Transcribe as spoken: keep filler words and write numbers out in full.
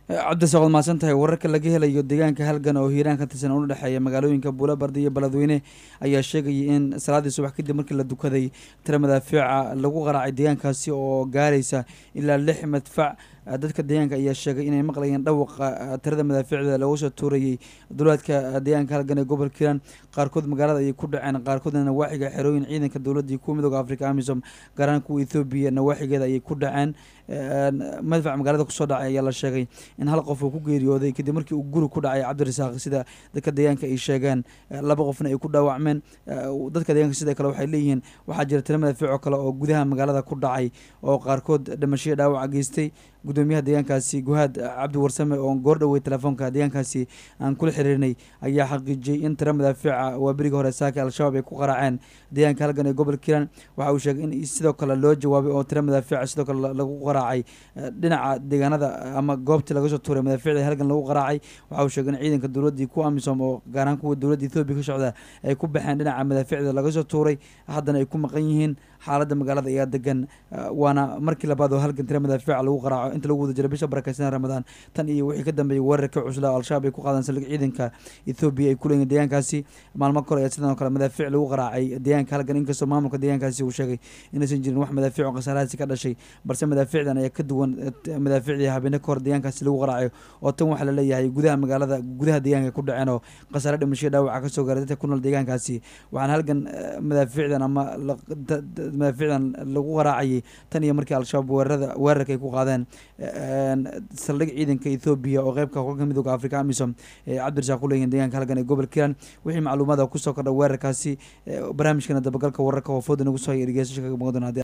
عبد الساق ما سنتهي ورك laga helayo deegaanka halgan oo hiiraan ka tirsan u dhaxeeya magaalooyinka Buulabardi iyo Beledweyne ayaa sheegay in salaadii subax kadib markii la dukaday tiro madaafiica lagu qaraacay deegaankaasi oo gaaraysa ilaa lix madfac dadka deegaanka ayaa sheegay inay maqlayeen dhawqa tirada madaafiicda lagu soo tuurayay duleedka deegaanka halgan ee gobolka Hiiraan qaarkood magaalada ay ku dhaceen qaarkoodna waaxiga xerooyin ciidanka dawladda iyo midowga Afrika AMISOM garan kuwa Ethiopia waaxigeeda ay ku dhaceen madfac magaalada ku soo dhacay ayaa la sheegay in hal qof uu ku geeriyooday kadib markii uu guri ku dhacay Cabdirasaaq sida dadka deegaanka ay sheegeen laba qofna ay ku dhaawacmeen dadka deegaanka sida kale waxay leeyihiin waxa jira tiro madaafiic kale oo gudaha magaalada ku dhacay oo qaarkood dhimasho dhaawac geystay gudoomiyaha deegaankaasi Guhaad Cabdi Warsame oo goor dhawey telefoonka deegaankaasi aan kula xiriirnay ayaa xaqiijiyay in tiro madaafiic waa bariga hore saaka al-shabaab ay ku qaraaceen deegaanka halgan ee gobolka Hiiraan waxa uu sheegay in sidoo kale loo jawaabay oo tiro madaafiic sidoo kale lagu qaraacay dhinaca deegaanada ama goobta laga soo tuuray madaafiicda halgan lagu qaraacay waxa uu sheegay in ciidanka dawladda ku AMISOM oo gaar ahaan kuwa dawladda Ethiopia ka socda ay ku baxeen dhinaca madaafiicda laga soo tuuray haddana ay ku maqan yihiin xaaladda magaalada ayaa degan waana markii labaad oo halgan tiro madaafiic lagu qaraaco inta lagu wada jiro bisha barakeysan Ramadaan tan iyo wixii ka dambeeyay weerarka cusla al-shabaab ay ku qaadeen saldhig ciidanka Ethiopia ay ku leeyihiin deegaankaasi maalmo kale ayaa sidoo kale madaafiic lagu qaraacay deegaanka halgan inkastoo maamulka deegaankaasi uu sheegay inaysan jirin wax madaafiic oo khasaarahaasi ka dhashay balse madaafiicdan ayaa ka duwan madaafiicdii habeenka hor deegaankaasi lagu qaraacayo oo tan waxa la leeyahay gudaha magaalada gudaha deegaanka ku dhaceen oo khasaare dhimasho dhaawac ka soo gaaray dadka ku nool deegaankaasi waxaan halgan madaafiicdan ama madaafiicdan lagu qaraacay tan iyo markii al-shabaab weerarada weerarka ay ku qaadeen saldhig ciidanka Ethiopia oo qaybka ka midowga Afrika AMISOM ee Cabdirasaaq ku leeyahay deegaanka halgan ee gobolka Hiiraan wixii macluumaad ku soo kordhay weerarkaasi barnaamijkana dabagalka wararka oo foodan ugu soo yeeriyay